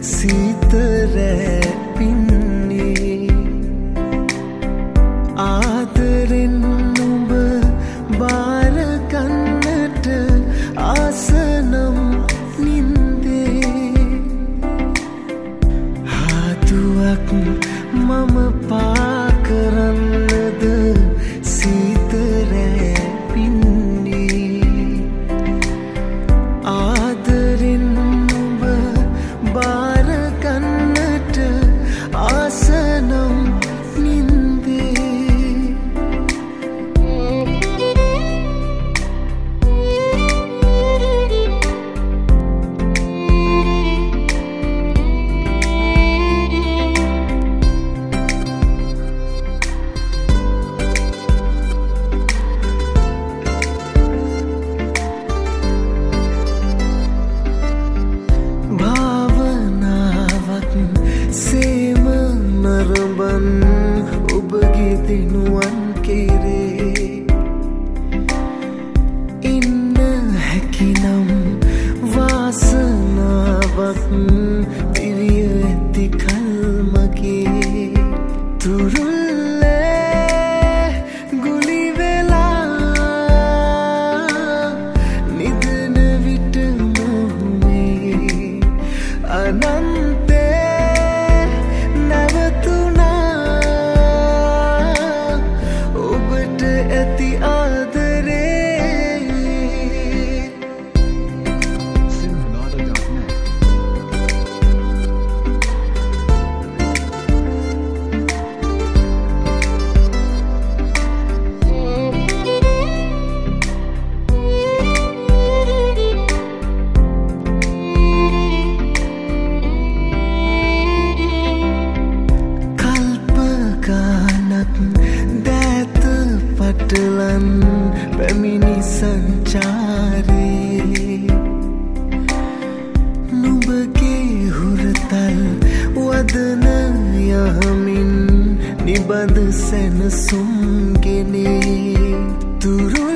සීතරෑ පින්නේ ආදරෙන් නුඹ බාර ගන්නට ආසනම් නින්දේ හාතුවක් මම පා කරන්නද සීතරෑ පින්නේ ආදරෙන් නුඹ බාර ගන්නට ආසනම් සේම නරඹන් ඔබගේ දිනුවන් කෙරේ ඉන්න හැකිනම් වාසනාවක් දිවිය ඇති කල්මගේ තුරුල්ලේ ගුලි වෙලා නිදන විට මොහොමේ අනන්ත දෑත පටලන් පැමිණි සංචාරේ නුඹගේ හුරතල් වදන යහමින් නිබඳ සැනසුම්ගෙනේ තුරු